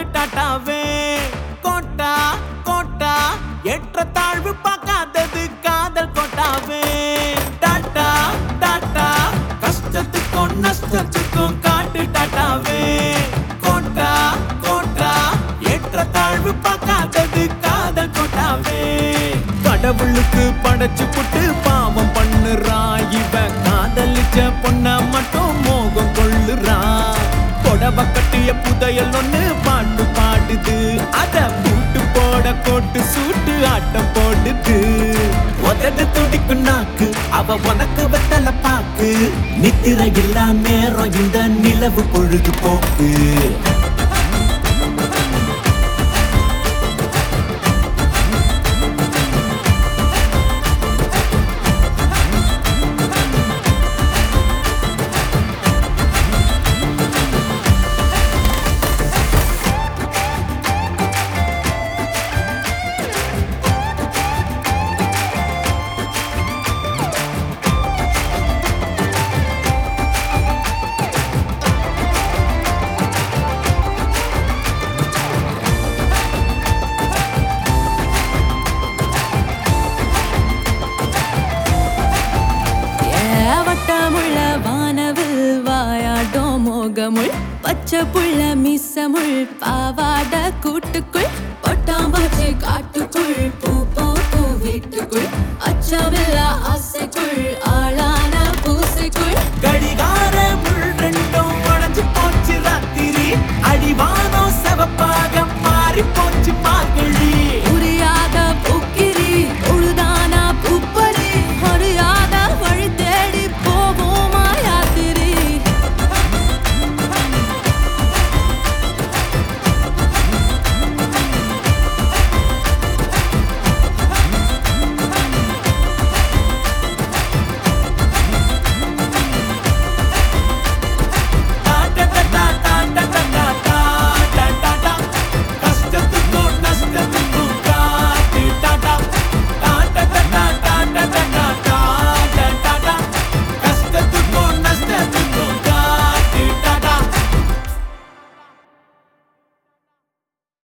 டாட்டாவே quota quota ஏற்ற தாழ்வு பார்க்காதது காதல் கோட்டாவே டாட்டா டாட்டா கஷ்டத்துக்கும் நஷ்டத்துக்கும் காட்டு டாட்டாவே கோட்டா கோட்டா ஏற்ற தாழ்வு பார்க்காதது காதல் கோட்டாவே கடவுளுக்கு படைச்சு புட்டு பாவம் பண்ணுறான் இவன் காதலிச்ச பொண்ண மட்டும் மோகம் கொள்ளுறான் புடவ கட்டிய புதையல் ஒண்ணு பாட்டு பாடுது அத பூட்டு போட கோட்டு சூட்டு ஆட்டம் போடுது உதடு துடிக்கு நாக்கு அவ உனக்கு வெத்தல பாக்கு நித்திர இல்லா நேரம் இந்த நிலவு பொழுது போக்கு வட்டமுள்ள வானவில் வாயாடும் மோகமுள் பச்சை புள்ள மிசமுள் பாவாட கூட்டுக்குள் பொட்டாம்பாச்சி காட்டுக்குள்